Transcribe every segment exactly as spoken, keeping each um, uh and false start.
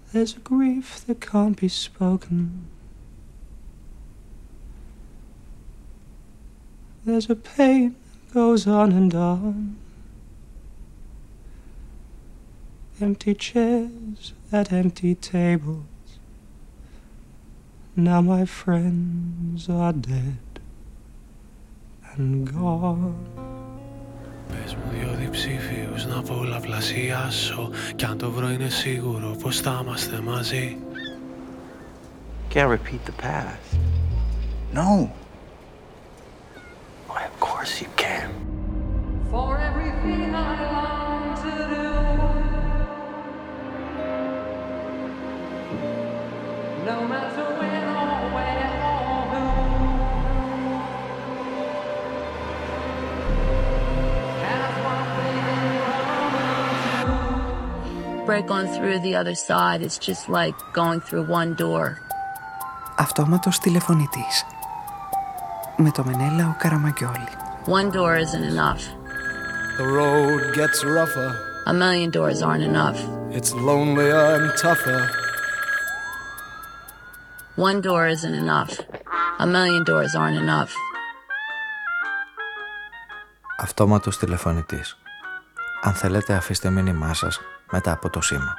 There's a grief that can't be spoken. There's a pain that goes on and on. Empty chairs at empty tables. Now my friends are dead and gone. Πες μου δυο διψήφιους να πολλαπλασιάσω, κι αν το βρω είναι σίγουρο πως θα είμαστε μαζί. Can't repeat the past. No. Why, of course you can. For everything I long to do, no matter when or where or who, has one thing in common. Break on through the other side. It's just like going through one door. Αυτόματος τηλεφωνητής. Με το Μενέλαο Καραμαγκιόλη. One door isn't enough. The road gets rougher. A million doors aren't enough. It's lonelier and tougher. One door isn't enough. A million doors aren't enough. Αυτόματος τηλεφωνητής. Αν θέλετε, αφήστε μήνυμά σας μετά από το σήμα.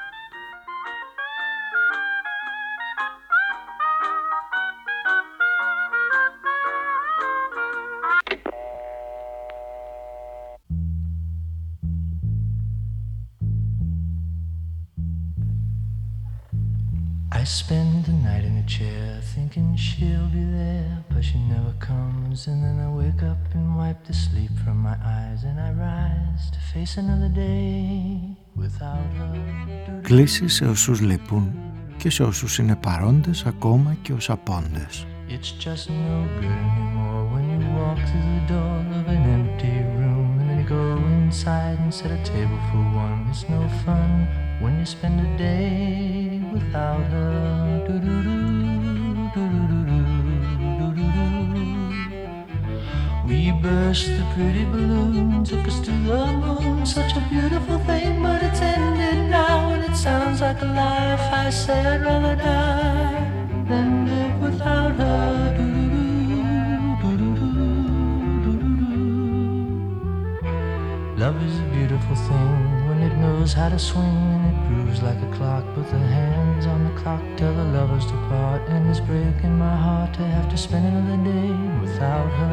I spend the night in a chair thinking she'll be there, but she never comes. And then I wake up and wipe the sleep from my eyes, and I rise to face another day without her. Κλείσει σε όσους λείπουν και σε όσους είναι παρόντες ακόμα και ως απόντες. It's just no good anymore when you walk through the door of an empty room, and then you go inside and set a table for one. It's no fun when you spend a day without her. We burst the pretty balloon, took us to the moon, such a beautiful thing, but it's ended now, and it sounds like a life. I say I'd rather die than live without her. Love is a beautiful thing when it knows how to swing, and it grooves like a clock, but the hands on the clock tell the lovers to part, and it's breaking my heart to have to spend another day without her.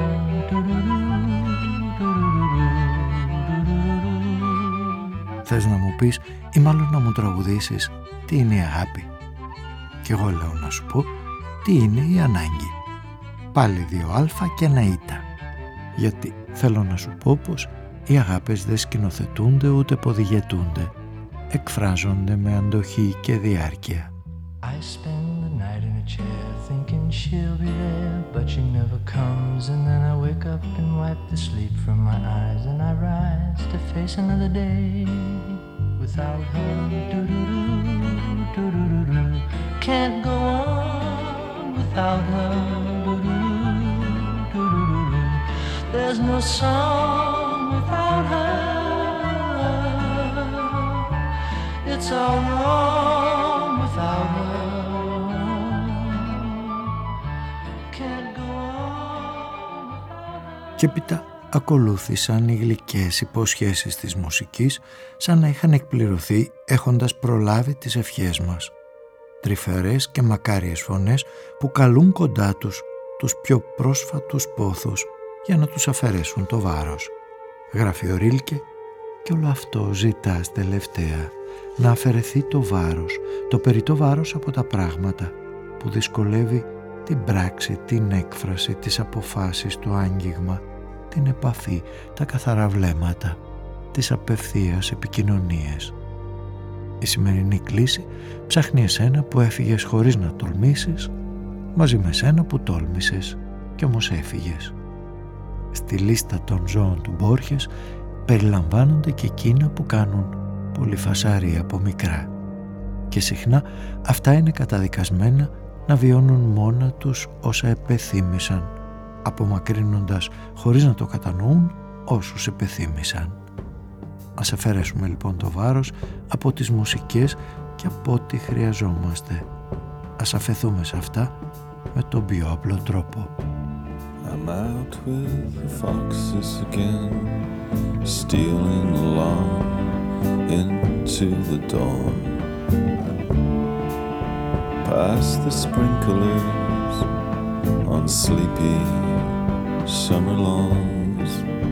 Θες να μου πεις ή μάλλον να μου τραγουδήσεις τι είναι η αγάπη? Κι εγώ λέω να σου πω τι είναι η ανάγκη. Πάλι δύο αλφα και ένα ήτα. Γιατί θέλω να σου πω πως οι αγάπες δεν σκηνοθετούνται ούτε ποδηγετούνται. Εκφράζονται με αντοχή και διάρκεια. I spend the night in a chair thinking she'll be there, but she never comes. And then I wake up and wipe the sleep from my eyes, and I rise to face another day without her. Do-do-do-do-do-do-do. Can't go on without her. Do-do-do-do-do-do. There's no song without her. It's all wrong without her. Can't go on without her. Και έπειτα ακολούθησαν οι γλυκές υποσχέσεις της μουσικής, σαν να είχαν εκπληρωθεί έχοντας προλάβει τις ευχές μας. Τρυφερές και μακάριες φωνές που καλούν κοντά τους τους πιο πρόσφατους πόθους για να τους αφαιρέσουν το βάρος. Γράφει ο Ρίλκε και όλο αυτό ζητάς τελευταία, να αφαιρεθεί το βάρος, το περιττό βάρος από τα πράγματα που δυσκολεύει την πράξη, την έκφραση, τις αποφάσεις, το άγγιγμα, την επαφή, τα καθαρά βλέμματα, τις απευθείας επικοινωνίες. Η σημερινή κλίση ψάχνει εσένα που έφυγες χωρίς να τολμήσεις, μαζί με σένα που τόλμησες κι όμως έφυγες. Στη λίστα των ζώων του Μπόρχες περιλαμβάνονται και εκείνα που κάνουν πολύ φασαρία από μικρά. Και συχνά αυτά είναι καταδικασμένα να βιώνουν μόνα τους όσα επεθύμησαν, απομακρύνοντας χωρίς να το κατανοούν όσους επεθύμησαν. Ας αφαιρέσουμε λοιπόν το βάρος από τις μουσικές και από ό,τι χρειαζόμαστε. Ας αφαιθούμε σε αυτά με τον πιο απλό τρόπο. I'm out with the foxes again, stealing along into the dawn, past the sprinklers on sleepy summer lawns,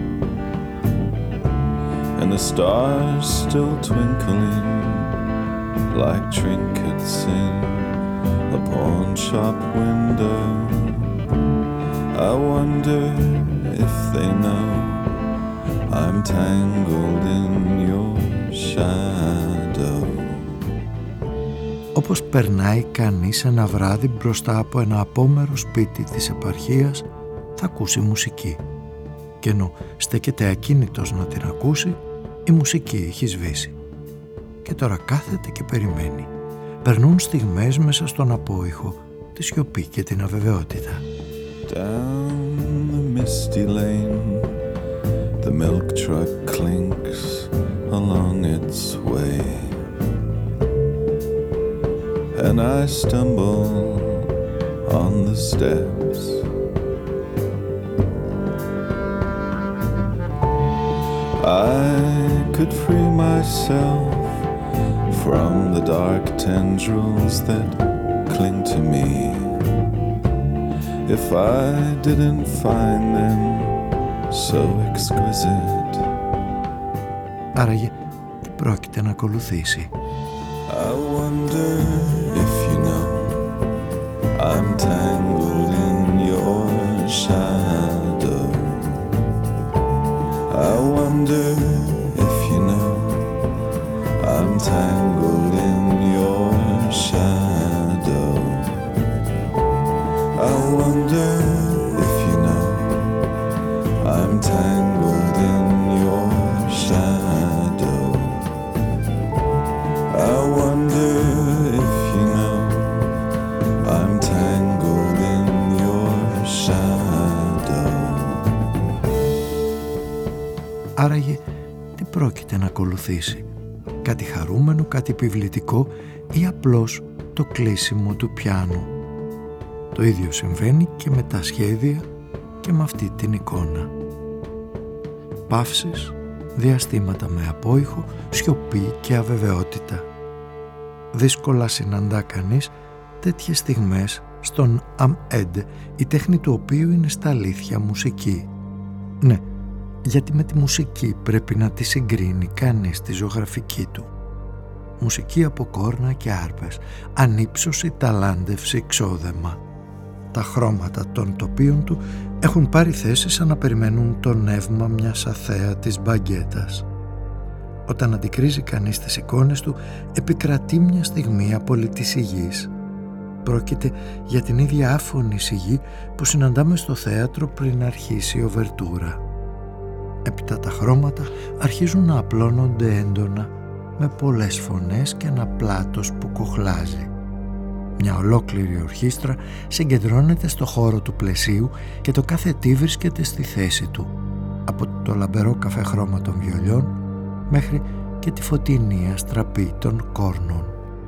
and the stars still twinkling like trinkets in a pawn shop window. I wonder if they know I'm tangled in your shadow. Όπως περνάει κανείς ένα βράδυ μπροστά από ένα απόμερο σπίτι της επαρχίας, θα ακούσει μουσική. Και ενώ στέκεται ακίνητος να την ακούσει, η μουσική έχει σβήσει. Και τώρα κάθεται και περιμένει. Περνούν στιγμές μέσα στον απόϊχο, τη σιωπή και την αβεβαιότητα. Down the misty lane, the milk truck clinks along its way, and I stumble on the steps. I could free myself from the dark tendrils that cling to me, if I didn't find them so exquisite. Άραγε, τι πρόκειται να ακολουθήσει? I wonder if you know I'm tangled in your shadow. I wonder if you know I'm tangled in your shadow. I wonder if you know I'm tangled in your shadow. I wonder if you know I'm tangled in your shadow. Άραγε, τι πρόκειται να ακολουθήσει? Κάτι χαρούμενο, κάτι επιβλητικό ή απλώς το κλείσιμο του πιάνου? Το ίδιο συμβαίνει και με τα σχέδια και με αυτή την εικόνα. Παύσεις, διαστήματα με απόϊχο, σιωπή και αβεβαιότητα. Δύσκολα συναντά κανείς τέτοιες στιγμές στον Αμ-Εντ, η τέχνη του οποίου είναι στα αλήθεια μουσική. Ναι, γιατί με τη μουσική πρέπει να τη συγκρίνει κανείς τη ζωγραφική του. Μουσική από κόρνα και άρπες, ανύψωση, ταλάντευση, ξόδεμα. Τα χρώματα των τοπίων του έχουν πάρει θέση σαν να περιμένουν το νεύμα μιας αθέατης μπαγκέτας. Όταν αντικρίζει κανείς τις εικόνες του, επικρατεί μια στιγμή απόλυτης σιγής. Πρόκειται για την ίδια άφωνη σιγή που συναντάμε στο θέατρο πριν αρχίσει η οβερτούρα. Έπειτα τα χρώματα αρχίζουν να απλώνονται έντονα, με πολλές φωνές και ένα πλάτος που κοχλάζει. Μια ολόκληρη ορχήστρα συγκεντρώνεται στο χώρο του πλαισίου και το κάθε τι βρίσκεται στη θέση του, από το λαμπερό καφέ χρώμα των βιολιών μέχρι και τη φωτεινή αστραπή των κόρνων.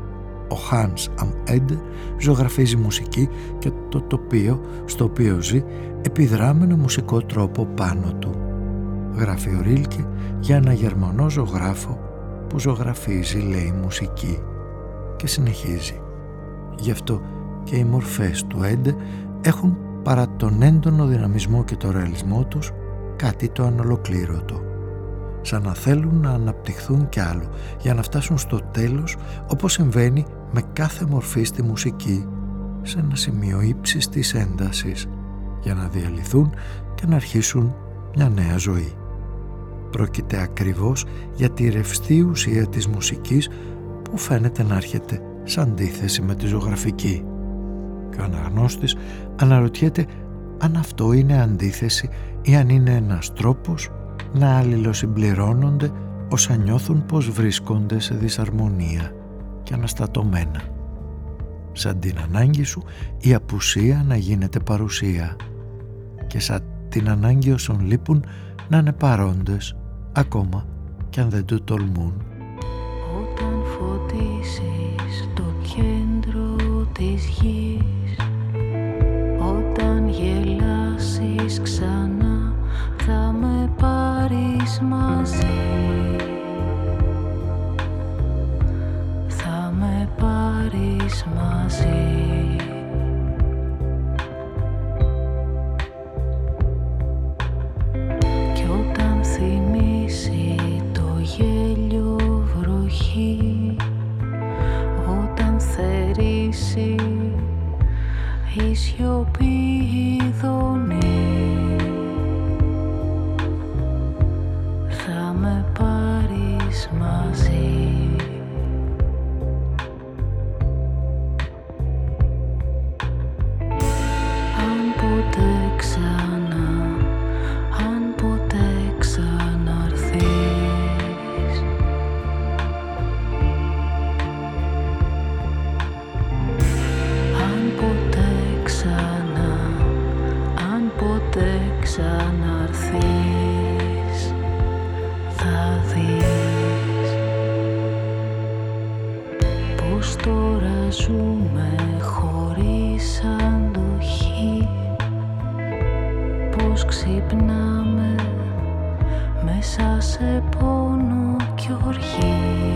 Ο Hans am Ende ζωγραφίζει μουσική και το τοπίο στο οποίο ζει επιδρά με ένα μουσικό τρόπο πάνω του. Γράφει ο Ρίλκε για ένα Γερμανό ζωγράφο που ζωγραφίζει, λέει, μουσική, και συνεχίζει. Γι' αυτό και οι μορφές του Έντε έχουν, παρά τον έντονο δυναμισμό και το ρεαλισμό τους, κάτι το ανολοκλήρωτο. Σαν να θέλουν να αναπτυχθούν κι άλλο για να φτάσουν στο τέλος, όπως συμβαίνει με κάθε μορφή στη μουσική, σε ένα σημείο ύψης της έντασης, για να διαλυθούν και να αρχίσουν μια νέα ζωή. Πρόκειται ακριβώς για τη ρευστή ουσία της μουσικής που φαίνεται να έρχεται σε αντίθεση με τη ζωγραφική. Και ο αναγνώστης αναρωτιέται αν αυτό είναι αντίθεση ή αν είναι ένας τρόπος να αλληλοσυμπληρώνονται όσα νιώθουν πως βρίσκονται σε δυσαρμονία και αναστατωμένα. Σαν την ανάγκη σου η απουσία να γίνεται παρουσία και σαν την ανάγκη όσων λείπουν να είναι παρόντες ακόμα κι αν δεν το τολμούν. Όταν φωτίσει της γης. Όταν γελάσεις ξανά θα με πάρεις μαζί. Θα με πάρεις μαζί. Κι όταν θυμίσει το γέλιο βροχή, όταν θερήσει η σιωπή ειδονή, θα με πάρεις μαζί. Αν ποτέ ξανά, αν ποτέ ξαναρθείς, αν ποτέ ξανά, αν ποτέ ξαναρθείς, θα δεις πως τώρα ζούμε χωρίς αντοχή, πως ξυπνάμε μέσα σε πόνο κι οργή,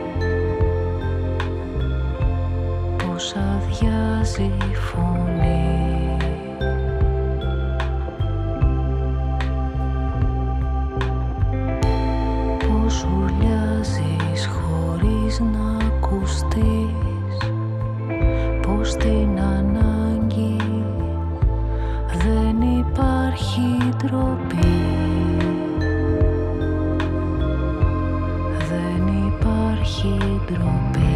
πως αδειάζει η φωνή, πως ουρλιάζεις χωρίς να ακουστείς, πως την ανάγκη δεν υπάρχει ντροπή, δεν υπάρχει ντροπή.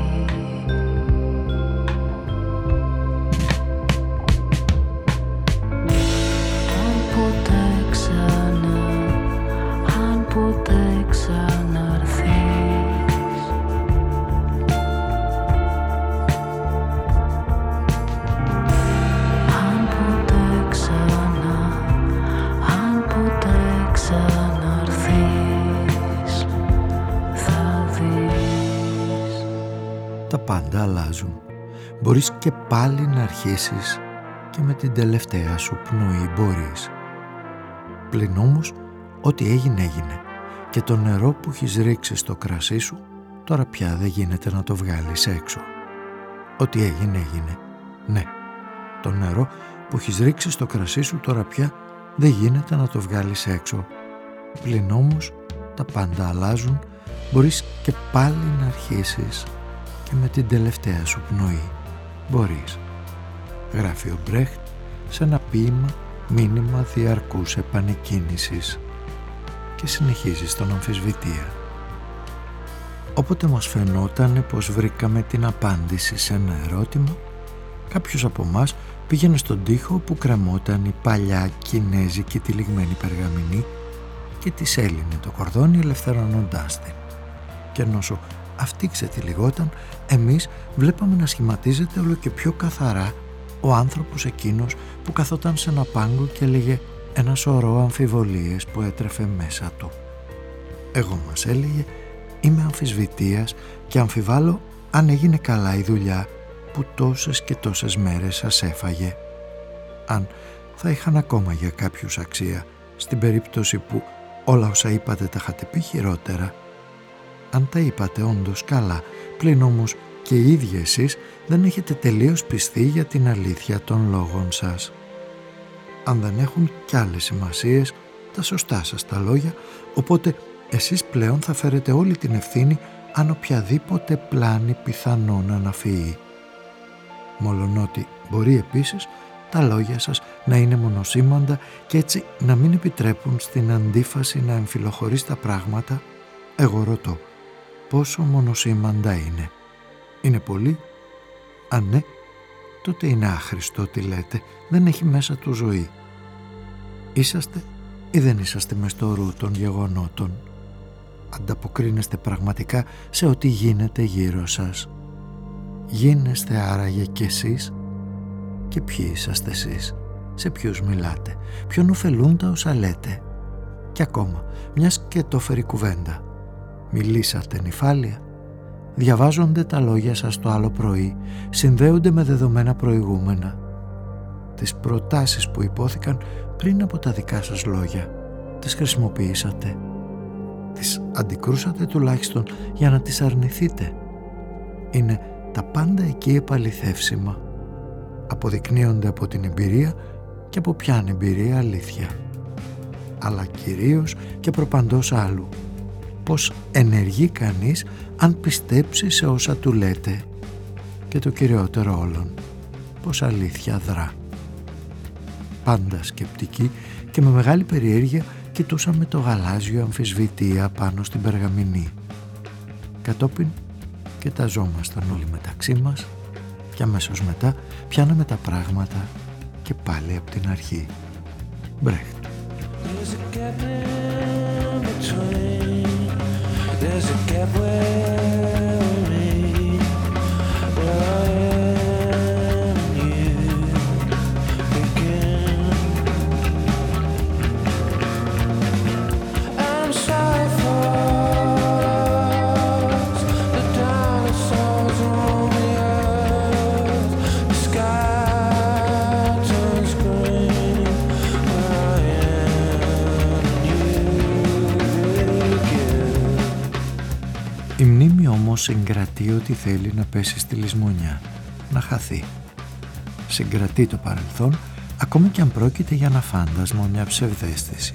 Αν ποτέ ξανά, αν ποτέ ξαναρθείς, αν ποτέ ξανά, αν ποτέ ξαναρθείς, θα δεις. Τα πάντα αλλάζουν. Μπορείς και πάλι να αρχίσεις και με την τελευταία σου πνοή μπορείς. Πλην όμως, ό,τι έγινε έγινε και το νερό που έχεις ρίξει στο κρασί σου τώρα πια δεν γίνεται να το βγάλεις έξω. Ό,τι έγινε έγινε. Ναι, το νερό που έχεις ρίξει στο κρασί σου τώρα πια δεν γίνεται να το βγάλεις έξω. Πλην όμως τα πάντα αλλάζουν. Μπορείς και πάλι να αρχίσεις και με την τελευταία σου πνοή μπορείς. Γράφει ο Μπρέχτ σε ένα ποίημα μήνυμα διαρκούς επανεκκίνησης και συνεχίζει στον αμφισβητία. Όποτε μας φαινότανε πως βρήκαμε την απάντηση σε ένα ερώτημα, κάποιος από μας πήγαινε στον τοίχο που κρεμόταν η παλιά κινέζικη τυλιγμένη περγαμηνή και της έλυνε το κορδόνι ελευθερώνοντάς την. Και ενώ αυτή ξετυλιγόταν, εμείς βλέπαμε να σχηματίζεται όλο και πιο καθαρά ο άνθρωπος εκείνος που καθόταν σε ένα πάγκο και έλεγε ένα σωρό αμφιβολίες που έτρεφε μέσα του. Εγώ, μας έλεγε, είμαι αμφισβητείας και αμφιβάλλω αν έγινε καλά η δουλειά που τόσες και τόσες μέρες σας έφαγε. Αν θα είχαν ακόμα για κάποιους αξία στην περίπτωση που όλα όσα είπατε τα είχατε πει χειρότερα. Αν τα είπατε όντως καλά, πλην όμως και οι ίδιοι εσείς δεν έχετε τελείως πιστεί για την αλήθεια των λόγων σας. Αν δεν έχουν κι άλλες σημασίες τα σωστά σας τα λόγια, οπότε εσείς πλέον θα φέρετε όλη την ευθύνη αν οποιαδήποτε πλάνη πιθανόν αναφύει. Μολονότι μπορεί επίσης τα λόγια σας να είναι μονοσήμαντα και έτσι να μην επιτρέπουν στην αντίφαση να εμφυλοχωρεί στα πράγματα, εγώ ρωτώ, πόσο μονοσήμαντα είναι? Είναι πολύ? Αν ναι, τότε είναι άχρηστο τι λέτε, δεν έχει μέσα του ζωή. Είσαστε ή δεν είσαστε μες στο ρου των γεγονότων? Ανταποκρίνεστε πραγματικά σε ό,τι γίνεται γύρω σας? Γίνεστε άραγε κι εσείς? Και ποιοι είσαστε εσείς? Σε ποιους μιλάτε? Ποιον ωφελούν τα όσα λέτε? Και ακόμα, μιας και το φέρει κουβέντα, μιλήσατε νυφάλια? διαβάζονται τα λόγια σας το άλλο πρωί, συνδέονται με δεδομένα προηγούμενα. Τις προτάσεις που υπόθηκαν πριν από τα δικά σας λόγια, τις χρησιμοποιήσατε. Τις αντικρούσατε τουλάχιστον για να τις αρνηθείτε. Είναι τα πάντα εκεί επαληθεύσιμα. Αποδεικνύονται από την εμπειρία και από ποιαν εμπειρία αλήθεια. Αλλά κυρίως και προπαντός άλλου. Πώς ενεργεί κανείς αν πιστέψει σε όσα του λέτε. Και το κυριότερο όλων, πώς αλήθεια δρά. Πάντα σκεπτικοί και με μεγάλη περιέργεια κοιτούσαμε το γαλάζιο αμφισβητία πάνω στην περγαμηνή. Κατόπιν κοιταζόμασταν όλοι μεταξύ μας και αμέσως μετά πιάναμε τα πράγματα και πάλι από την αρχή. Μπρέχτ. There's a gap where we where I am and you begin. I'm sorry for the dinosaurs on the earth. The sky turns green where I am and you begin. Η μνήμη όμως συγκρατεί ότι θέλει να πέσει στη λησμονιά, να χαθεί. Συγκρατεί το παρελθόν, ακόμη και αν πρόκειται για ένα φάντασμα, μια ψευδαίσθηση.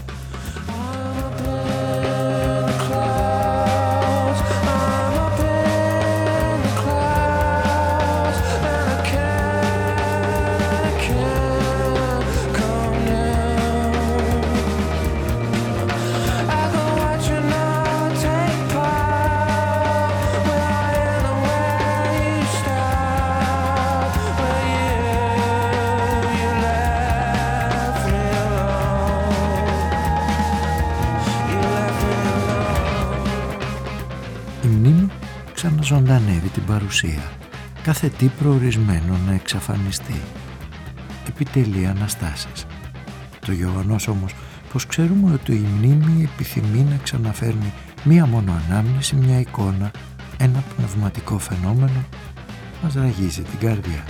Ζωντανεύει την παρουσία, κάθε τι προορισμένο να εξαφανιστεί. Επιτελεί αναστάσεις. Το γεγονός όμως πως ξέρουμε ότι η μνήμη επιθυμεί να ξαναφέρνει μία μόνο ανάμνηση, μια εικόνα, ένα πνευματικό φαινόμενο, μας ραγίζει την καρδιά.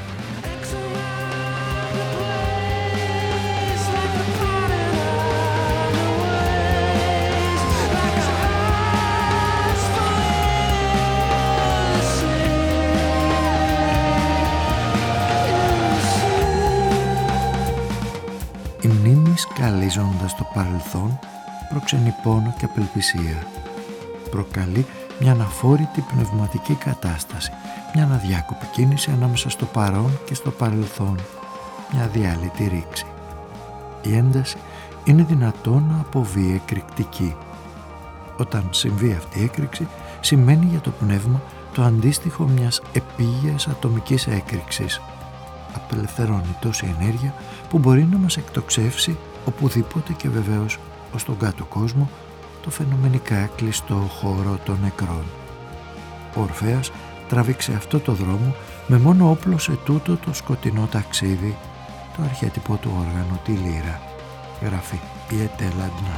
Σκαλίζοντας το παρελθόν, προξενεί πόνο και απελπισία. Προκαλεί μια αναφόρητη πνευματική κατάσταση, μια αδιάκοπη κίνηση ανάμεσα στο παρόν και στο παρελθόν, μια αδιάλειπτη ρήξη. Η ένταση είναι δυνατόν να αποβεί εκρηκτική. Όταν συμβεί αυτή η έκρηξη, σημαίνει για το πνεύμα το αντίστοιχο μιας επίγειας ατομικής έκρηξης. Απελευθερώνει τόση ενέργεια που μπορεί να μας εκτοξεύσει οπουδήποτε και βεβαίως ως τον κάτω κόσμο, το φαινομενικά κλειστό χώρο των νεκρών. Ο Ορφέας τράβηξε αυτό το δρόμο με μόνο όπλο σε τούτο το σκοτεινό ταξίδι, το αρχέτυπο του όργανο, τη λύρα, γράφει η Ετέλα Αντνάν.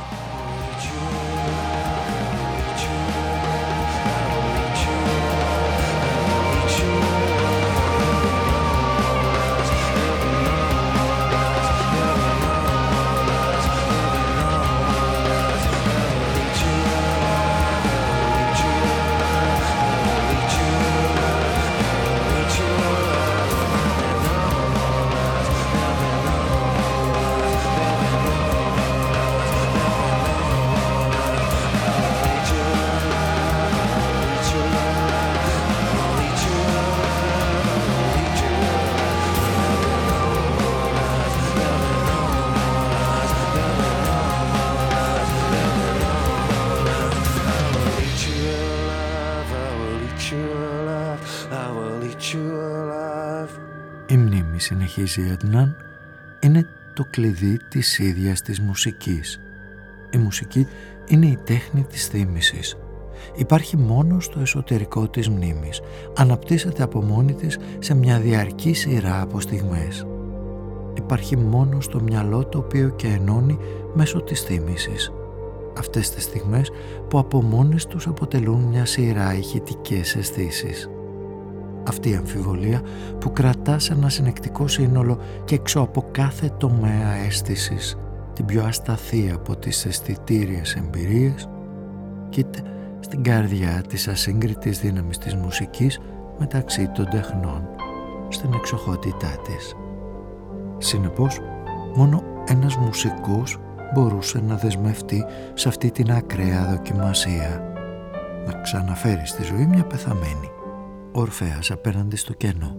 Η μνήμη, συνεχίζει η Αντνάν, είναι το κλειδί της ίδιας της μουσικής. Η μουσική είναι η τέχνη της θύμησης. Υπάρχει μόνο στο εσωτερικό της μνήμης. Αναπτύσσεται από μόνη της σε μια διαρκή σειρά από στιγμές. Υπάρχει μόνο στο μυαλό το οποίο και ενώνει μέσω της θύμησης. Αυτές τις στιγμές που από μόνες τους αποτελούν μια σειρά ηχητικές αισθήσεις. Αυτή η αμφιβολία που κρατά σε ένα συνεκτικό σύνολο και έξω από κάθε τομέα αίσθησης, την πιο ασταθή από τις αισθητήριες εμπειρίες, κοίται στην καρδιά της ασύγκριτης δύναμης της μουσικής μεταξύ των τεχνών, στην εξοχότητά της. Συνεπώς, μόνο ένας μουσικός μπορούσε να δεσμευτεί σε αυτή την ακραία δοκιμασία, να ξαναφέρει στη ζωή μια πεθαμένη, ο Ορφέας απέναντι στο κενό.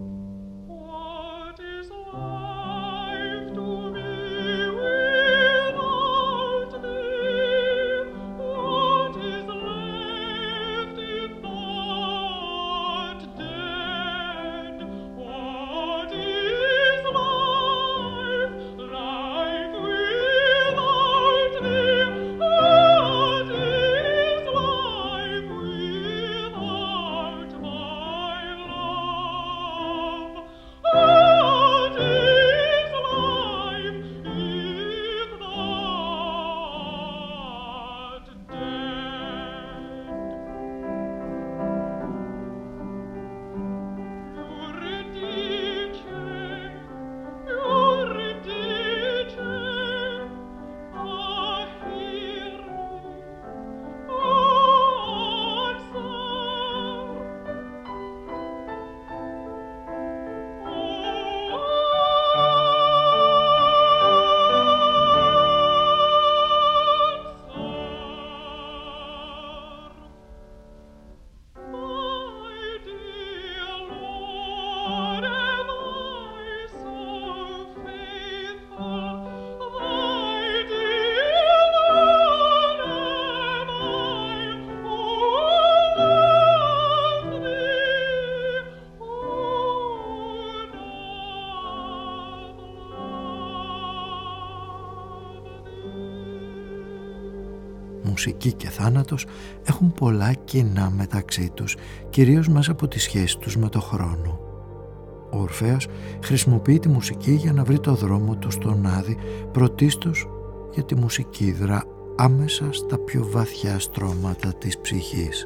Μουσική και θάνατος έχουν πολλά κοινά μεταξύ τους, κυρίως μέσα από τη σχέση τους με το χρόνο. Ο Ορφέας χρησιμοποιεί τη μουσική για να βρει το δρόμο του στον Άδη, πρωτίστως για τη μουσική δρά άμεσα στα πιο βαθιά στρώματα της ψυχής.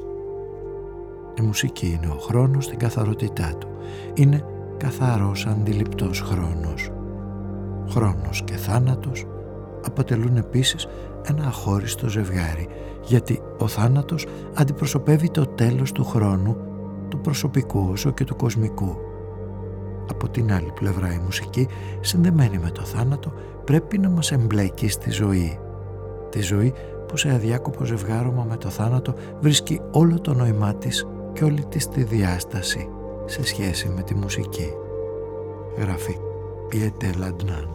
Η μουσική είναι ο χρόνος στην καθαρότητά του. Είναι καθαρός αντιληπτός χρόνος. Χρόνος και θάνατος αποτελούν επίσης ένα αχώριστο ζευγάρι, γιατί ο θάνατος αντιπροσωπεύει το τέλος του χρόνου, του προσωπικού όσο και του κοσμικού. Από την άλλη πλευρά η μουσική, συνδεμένη με το θάνατο, πρέπει να μας εμπλέκει στη ζωή. Τη ζωή που σε αδιάκοπο ζευγάρωμα με το θάνατο βρίσκει όλο το νόημά της και όλη της τη διάσταση σε σχέση με τη μουσική. Γράφει η Ετέλ Αντνάν.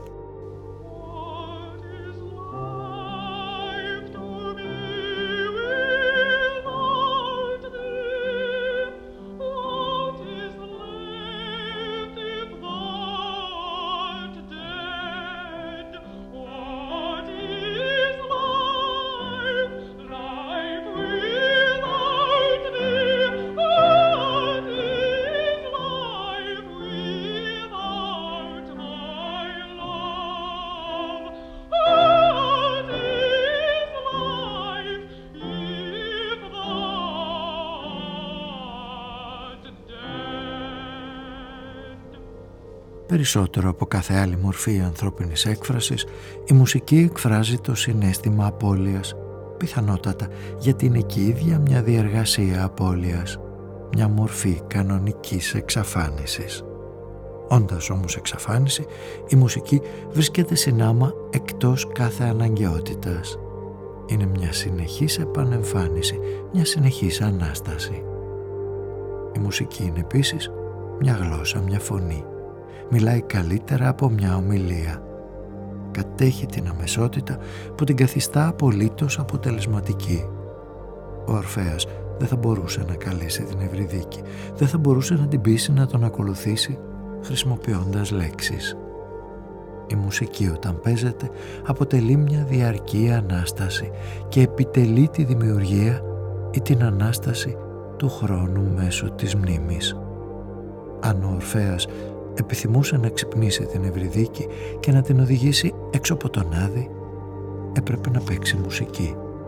Περισσότερο από κάθε άλλη μορφή ανθρώπινης έκφρασης, η μουσική εκφράζει το συναίσθημα απώλειας, πιθανότατα γιατί είναι και η ίδια μια διεργασία απώλειας, μια μορφή κανονικής εξαφάνισης. Όντας όμως εξαφάνιση, η μουσική βρίσκεται συνάμα εκτός κάθε αναγκαιότητας. Είναι μια συνεχής επανεμφάνιση, μια συνεχής Ανάσταση. Η μουσική είναι επίσης μια γλώσσα, μια φωνή. Μιλάει καλύτερα από μια ομιλία. Κατέχει την αμεσότητα που την καθιστά απολύτως αποτελεσματική. Ο Ορφέας δεν θα μπορούσε να καλέσει την Ευρυδίκη, δεν θα μπορούσε να την πείσει να τον ακολουθήσει χρησιμοποιώντας λέξεις. Η μουσική όταν παίζεται αποτελεί μια διαρκή Ανάσταση και επιτελεί τη δημιουργία ή την Ανάσταση του χρόνου μέσω της μνήμης. Αν ο Ορφέας επιθυμούσε να ξυπνήσει την Ευρυδίκη και να την οδηγήσει έξω από τον Άδη, έπρεπε να παίξει μουσική.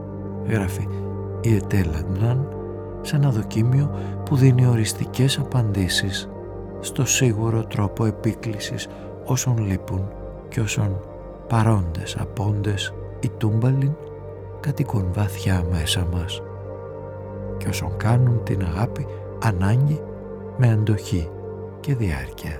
γράφει η Ετέλ Αντνάν σε ένα δοκίμιο που δίνει οριστικές απαντήσεις στο σίγουρο τρόπο επίκλησης όσων λείπουν και όσων παρόντες απόντες ή τούμπαλιν κατοικούν βαθιά μέσα μας και όσων κάνουν την αγάπη ανάγκη με αντοχή και διάρκεια.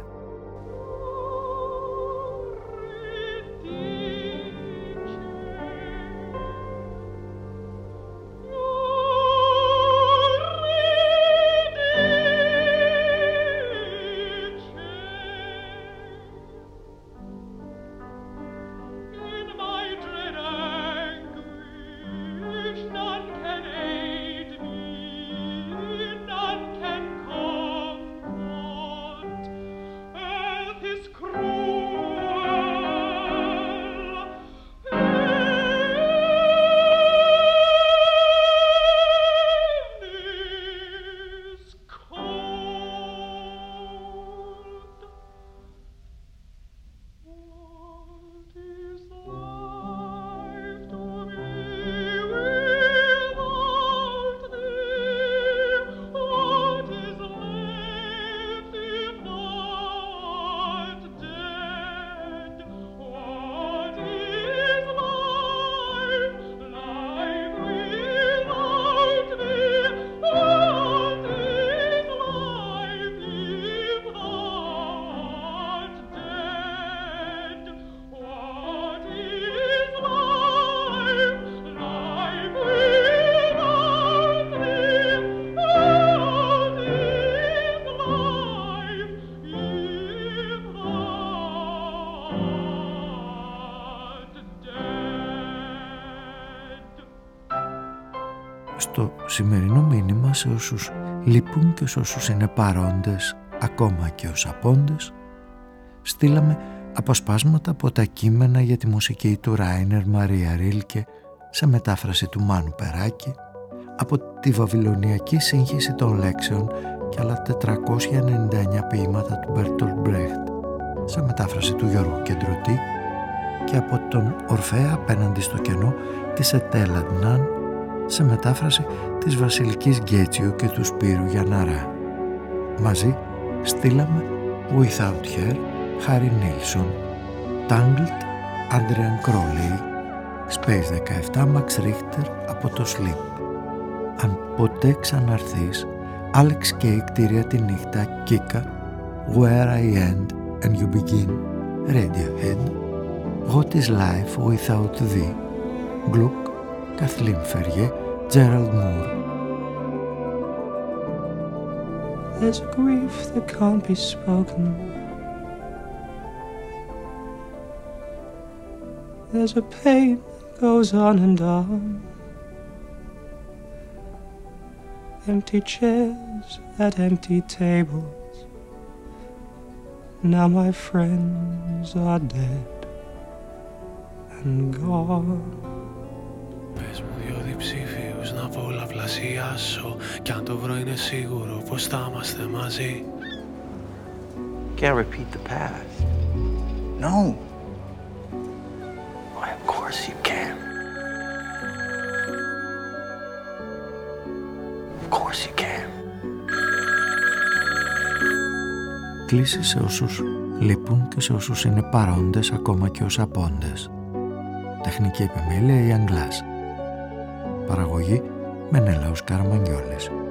Στο σημερινό μήνυμα σε όσους λείπουν και σε όσους είναι παρόντες ακόμα και ως απόντες, στείλαμε αποσπάσματα από τα κείμενα για τη μουσική του Ράινερ Μαρία Ρίλκε σε μετάφραση του Μάνου Περάκη, από τη βαβυλωνιακή σύγχυση των λέξεων και άλλα τετρακόσια ενενήντα εννέα ποίηματα του Μπέρτολτ Μπρέχτ σε μετάφραση του Γιώργου Κεντρωτή και από τον Ορφέα απέναντι στο κενό της Ετέλ Αντνάν σε μετάφραση της Βασιλικής Γκέτσιο και του Σπύρου Γιανναρά. Μαζί στείλαμε Without Her, Χάρι Νίλσον, Tangled, Adrian Crowley, Space δεκαεπτά, Max Richter από το Sleep. Αν ποτέ ξαναρθείς, Alex Kay, Κτίρια τη νύχτα, Kika, Where I End and You Begin, Radiohead, What is Life Without Thee, Gluck, Kathleen Ferrier, Gerald Moore. There's a grief that can't be spoken. There's a pain that goes on and on. Empty chairs at empty tables. Now my friends are dead and gone. Πες μου δυο διψήφιους να πολλαπλασιάσω κι αν το βρω είναι σίγουρο πως θα είμαστε μαζί. Can't repeat the past. No. Why, of course you can. Of course you can. Κλείσει σε όσους λείπουν και σε όσους είναι παρόντες ακόμα και ως απόντες. Τεχνική επιμέλεια η Αγγλάς. Παραγωγή Μενέλαος Καραμαγγιόλης.